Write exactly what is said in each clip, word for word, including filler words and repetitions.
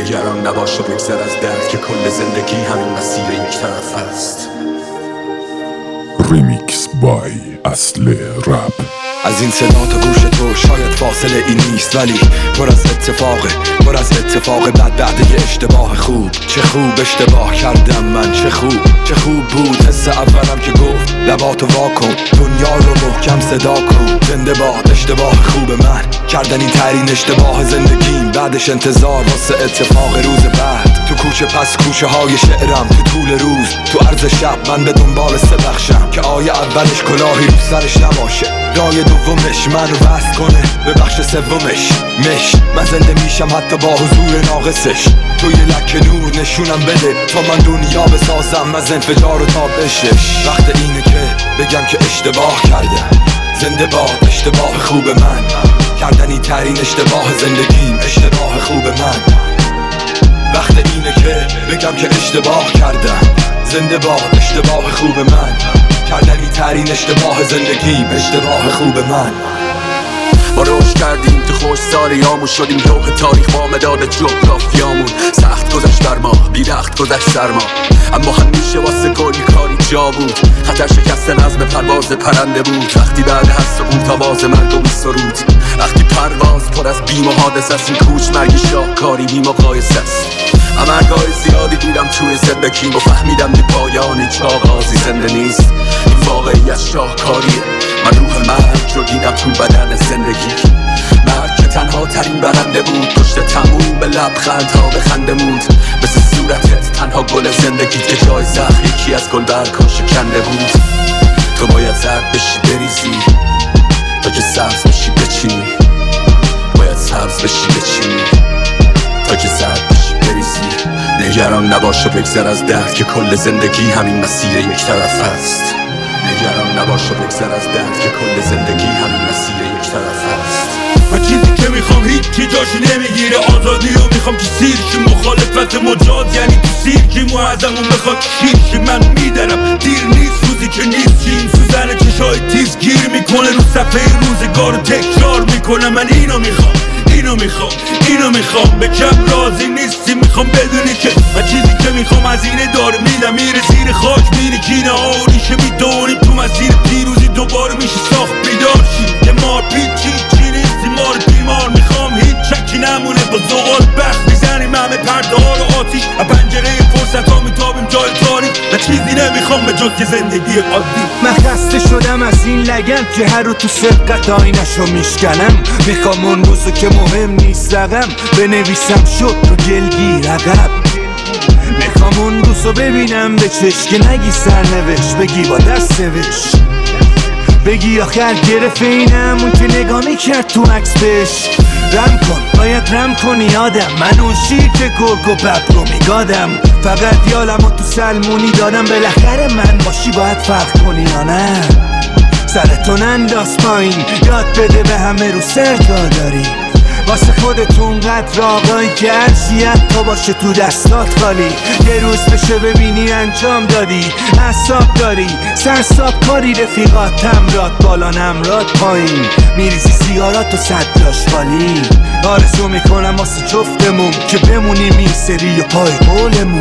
نگران نباش و بگذر از درد که کل زندگی همین مسیر یک طرف است. ریمیکس بای اصل رپ. از این صدا تا گوش تو شاید فاصله ای نیست، ولی پر از اتفاقه، پر از اتفاق بعد بعد یه اشتباه خوب. چه خوب اشتباه کردم من، چه خوب چه خوب بود حس اولم که گفت لباتو وا کن، دنیا رو محکم صدا کن. زنده باد اشتباه خوب من، کردنی ترین اشتباه زندگیم. بعدش انتظار واسه اتفاق روز بعد. تو کوچه پس کوچه های شعرم، تو طول روز تو عرض شب من به دنبال سه بخشم که آیه اولش کلاهی رو سرش نباشه، رای دومش من رو وصل کنه به بخش سومش مش. من زنده میشم حتی با حضور ناقصش. تو یه لکه نور نشونم بده تا من دنیا بسازم از انفجار و تابشش. وقت اینه که بگم که اشتباه کردم. زنده باد اشتباه خوب من، کردنی ترین اشتباه زندگیم. اشتباه خوب من. وقت اینه که بگم که اشتباه کردم. زنده باد اشتباه خوب من، کردنی ترین اشتباه زندگیم. اشتباه خوب من. ما روش کردیم تو خوش سالیامون، شدیم لوح تاریخ با مداد جغرافیامون. سخت گذشت بر ما، بیرخت گذشت سرما، اما همیشه واسه گلی کاری جا بود. خطر شکست نظم پرواز پرنده بود. وقتی بعد هر سقوط آواز مرگ و سرود، وقتی پرواز پر از بیم و حادث است. این کوچ مرگی شاهکاری بی مقایسه است. امرگاه زیادی دیدم توی زندگیم و فهمیدم بی پایان هیچ آغازی زنده نیست. این واقعیت شاهکاریه. من روح مرگ رو دیدم تو بدن زندگی. مرگ که تنها ترین برنده بود، پشت تموم به لبخندها به خنده موند. مثل صورتت تنها گل زندگی که جای زخم یکی از گل برگا شکنده بود. تو باید زرد بشی بریزی تا که سبز بشی بچینی. باید سبز بشی بچینی تا که زرد بشی بریزی. نگران نباش و بگذر از درد که کل زندگی همین مسیر یک طرف است. نگران نباش و بگذر از درد که کل زندگی همین مسیر یک طرف است. من چیزی که میخوام هیچی جاشی نمیگیره. آزادی رو میخوام که سیرشی، مخالفت مجاز یعنی تو سیرشی. معظمون بخواد شیرشی، من میدارم دیر نیست روزی که نیست. این سوزن چشای تیز گیر میکنه رو صفحه روزگار رو تکرار میکنم. من اینو میخوام اینو میخوام اینو میخوام به کم راضی نیستی. میخوام بدونی که من چیزی که میخوام از اینه داره میدم. میره زیر خاک میره کینه آریشه میدونیم تو مسیر پیروزی. دوباره میشه ساخت بیدار شی. یه مار پیچی چی نیستی مار بیمار. میخوام هیچ چکی نمونه با زغال بخت میزنیم همه پرده ها رو آتیش. از پنجره فرصت ها میتابیم جای تاریک. من چیزی نمیخوام به جز که زندگی عادی. من خسته شدم از این لگن که هر رو تو سبقت آینشو میشکنم. میخوام اون روزو که مهم نیست رقم بنویسم شد رو جلگی رقب. میخوام اون روزو ببینم به چشم که نگی سرنوشت بگی با دست نوشت. بگی آخر گرفت اینم اون که نگاه میکرد تو عکس بهش. رم کن باید رم کنی یادم من اون شیر که گرگ و بب رو میگادم. فقط یالمو تو سلمونی دادم. بالاخره من باشی باید فرق کنی یا نه. سرتو ننداز پایین یاد بده به همه رو سر جا داری. واسه خودتون قدر آقایی که هرچیت تا باشه تو دستات خالی. یه روز بشه ببینی انجام دادی، حساب داری سرساب کاری. رفیقات تمرات بالا نمرات پایین، میریزی سیگارات و صد جاش خالی. آرزو میکنم واسه جفتمون که بمونیم این سری و پای قولمون.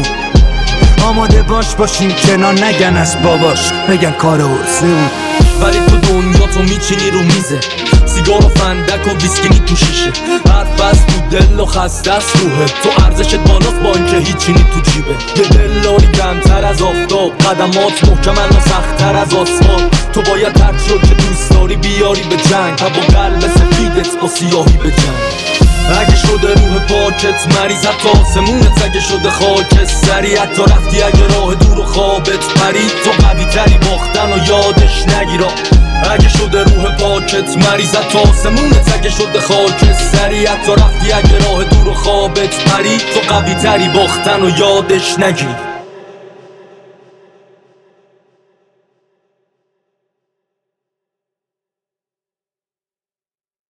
آماده باش باشیم کنار نگن از باباش، بگن کار عرضه بود. ولی تو دنیا تو میچینی رو میزه، سیگار و فندک و ویسکینی تو شیشه. حرف از تو دل و خسته است روحه، تو ارزشت بالاست با اینکه هیچی نی تو جیبه. یه دلاری کمتر از آفتاب، قدمات محکم اما سخت‌تر از آسمان. تو باید هر جور که دوست داری بیاری به جنگ، تا با قلب سفیدت با سیاهی به جنگ. اگه شده روح پاکت مریض حتی آسمونت، اگه شده خاک سری حتی رفتی، اگه راه دور و خوابت پرید تو قوی تری باختن و یادش نگیرا. اگه شده روح پاکت مریض حتی آسمونت، اگه شده خاک سری حتی رفتی، اگه راه دور و خوابت پرید تو قوی تری باختن و یادش نگیر.